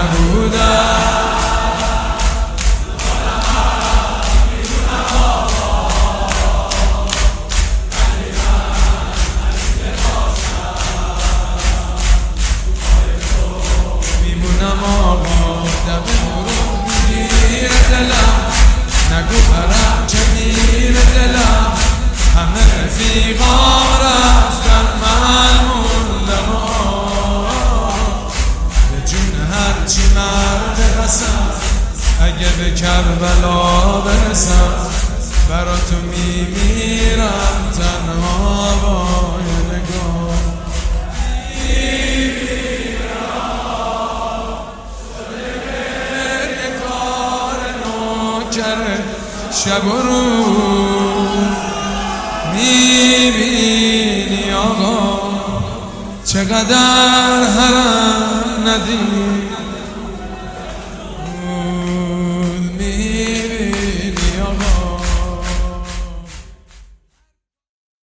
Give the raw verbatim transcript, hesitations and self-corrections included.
نبودم. میمونم آقا دم برو میگیر دلم، نگو برم چه میره دلم. همه رفیقام رفتن من موندم، به جون هرچی مرد قسم اگه به کربلا برسم. برا تو میمیرم تنها با یه نگاه میمیرم. یه کار نوکره شب و روز میبینی آقا چقدر حرم ندید.